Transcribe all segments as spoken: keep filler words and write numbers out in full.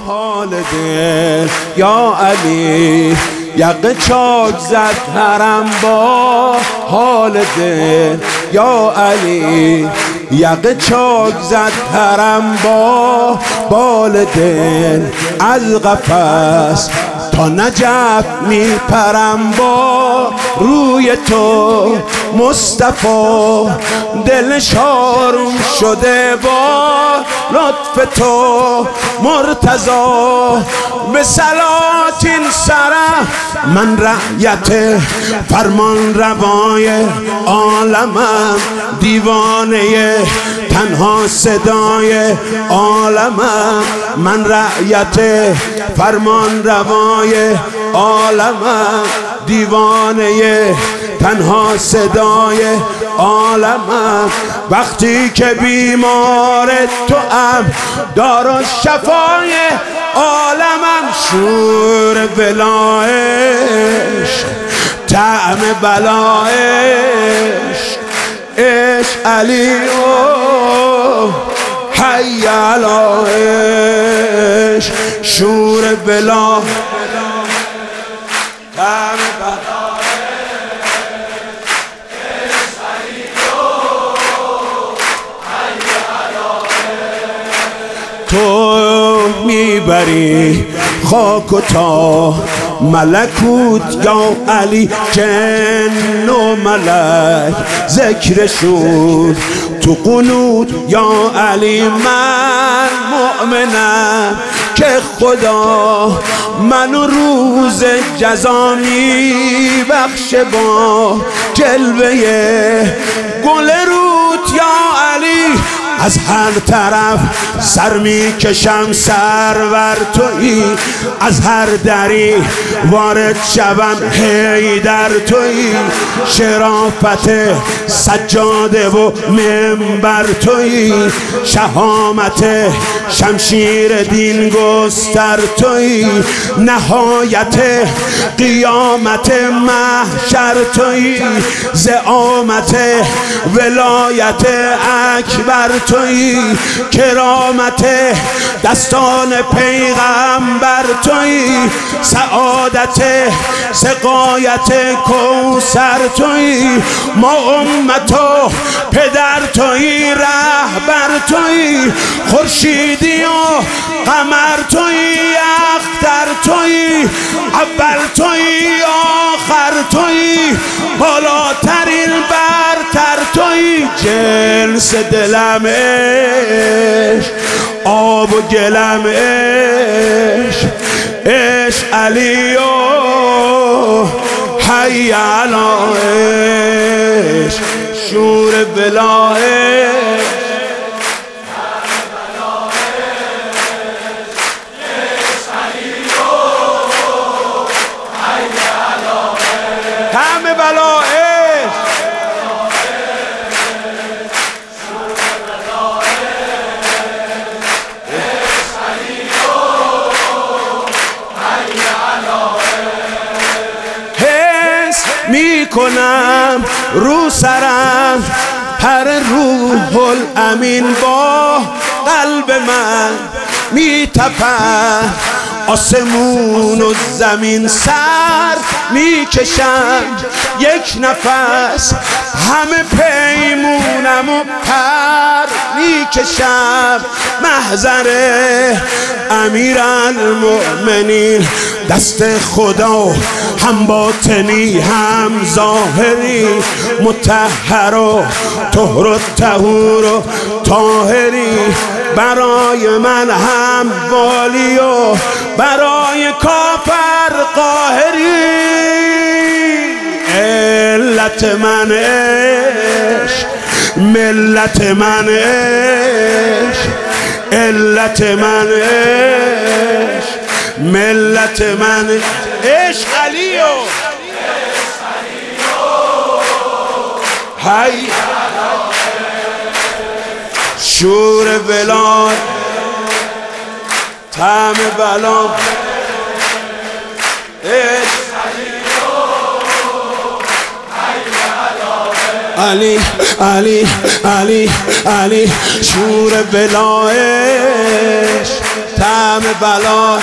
حال دل یا علی، یقه چاک زد حرم با حال دل یا علی، یقه چاک زد حرم با بال دل، از قفس تا نجف می پرم با روی تو مصطفی، دل شارم شده با لطف تو مرتضی، به سلاطین سرم من رعیت فرمان روای عالمم، دیوانه تنها صدای عالمم، من رعیت فرمان روای عالمم، دیوانه تنها صدای عالمم، وقتی که بیمار تو ام دار و شفای عالمم، شور ولایش طعم بلایش، عشق علی و حی علایش، شور بلا طعم تو میبری خاک و تا ملکوت یا علی، جن و ملک ذکرشون تو قنوت یا علی، من مؤمنم که خدا منو روز جزا میبخشه با جلوه گل روت یا علی، از هر طرف سر میکشم سرور تویی، از هر دری وارد شوم حیدر تویی، شرافت سجاده و منبر تویی، شهامت شمشیر دین گستر تویی، نهایت قیامت محشر تویی، زعامت ولایت اکبر تویی، کرامت دستان پیغمبر تویی، سعادت سقایت کوثر تویی، ما امت و پدر تویی، رهبر تویی، خورشیدی و قمر تویی، اختر تویی، اول تویی آخر تویی، بالاترین برتر تویی، جنس دلم عشق آب و گلم عشق، عشق علی و حی علایش، شور بلایش همه بلایش، حس میکنم رو سرم پر روح الامین، با قلب من میتپد آسمون و زمین، سر میکشم یک نفس همه پیمونم و پر میکشم، محضر امیرالمؤمنین، دست خدا هم باطنی هم ظاهری، مطهر و طهر و طهور و طاهری، برای من هم والی و برای کافر قاهری، علت من عشق ملت من عشق، علت من عشق ملت من عشق علی و حی شور ولایت طعم بلا، علی علی علی علی شور بلایش همه بلا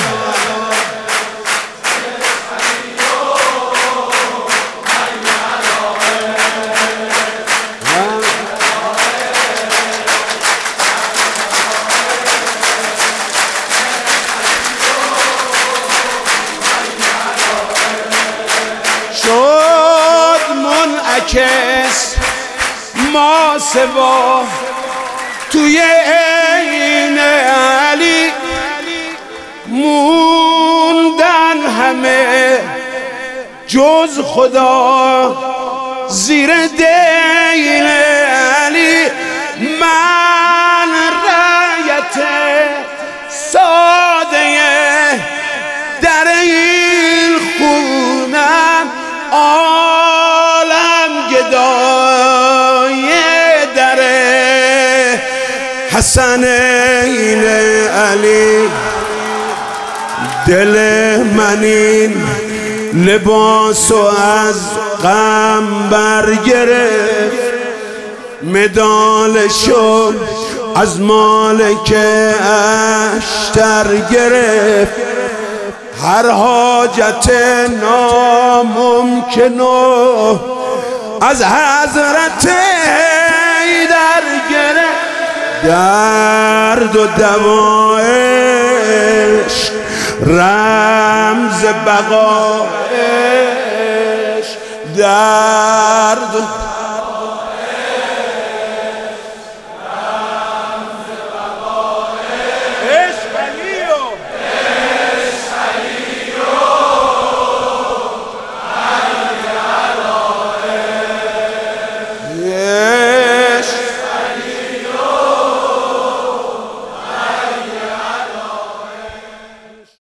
شد منعکس ما سوا توی عین علی، موندن همه جز خدا زیر دین علی. من رایت ساده در این خونم، عالم گدای در حسنین علی. دل من این لباسو از غم برگرفت، مدالشو از مالک اشتر گرفت. هر حاجت ناممکنو از حضرت حیدر گرفت. درد و دوایش رمز بقایش، درد و